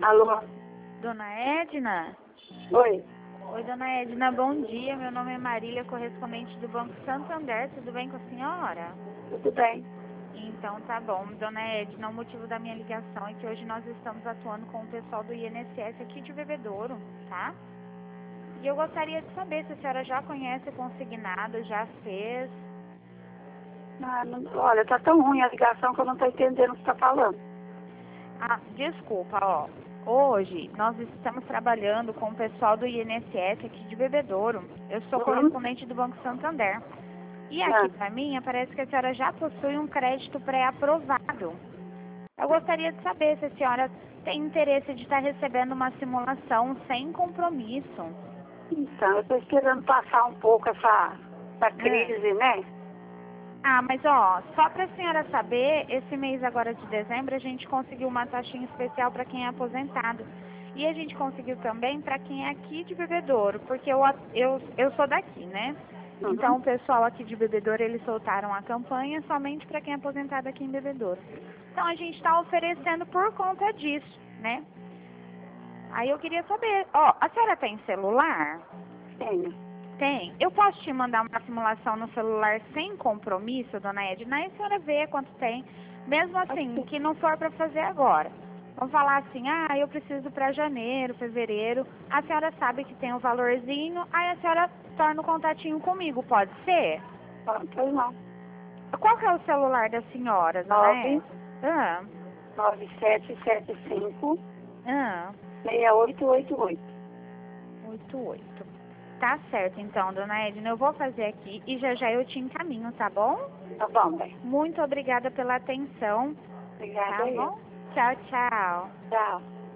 Alô? Dona Edna? Oi? Oi, Dona Edna, bom dia. Meu nome é Marília, correspondente do Banco Santander. Tudo bem com a senhora? Tudo bem? Então tá bom. Dona Edna, o motivo da minha ligação é que hoje nós estamos atuando com o pessoal do INSS aqui de Bebedouro, tá? E eu gostaria de saber se a senhora já conhece o consignado, já fez. Olha, tá tão ruim a ligação que eu não tô entendendo o que você tá falando. Ah, desculpa, ó. Hoje nós estamos trabalhando com o pessoal do INSS aqui de Bebedouro. Eu sou correspondente do Banco Santander. E aqui pra mim parece que a senhora já possui um crédito pré-aprovado. Eu gostaria de saber se a senhora tem interesse de estar recebendo uma simulação sem compromisso. Então, eu tô esperando passar um pouco essa crise, né? Ah, mas ó, só para a senhora saber, esse mês agora de dezembro a gente conseguiu uma taxinha especial para quem é aposentado. E a gente conseguiu também para quem é aqui de Bebedouro, porque eu sou daqui, né? Então o pessoal aqui de Bebedouro, eles soltaram a campanha somente para quem é aposentado aqui em Bebedouro. Então a gente está oferecendo por conta disso, né? Aí eu queria saber, ó, a senhora tem celular? Tenho. Tem. Eu posso te mandar uma simulação no celular sem compromisso, dona Edna? Aí a senhora vê quanto tem. Mesmo assim, que não for para fazer agora. Vamos falar assim, ah, eu preciso para janeiro, fevereiro. A senhora sabe que tem um valorzinho, aí a senhora torna o contatinho comigo, pode ser? Pois não. Qual que é o celular da senhora, dona Edna? 9775 Ah, 6888. 88. Tá certo, então, dona Edna. Eu vou fazer aqui e já já eu te encaminho, tá bom? Tá bom, bem. Muito obrigada pela atenção. Obrigada Tá aí. bom? Tchau, tchau. Tchau.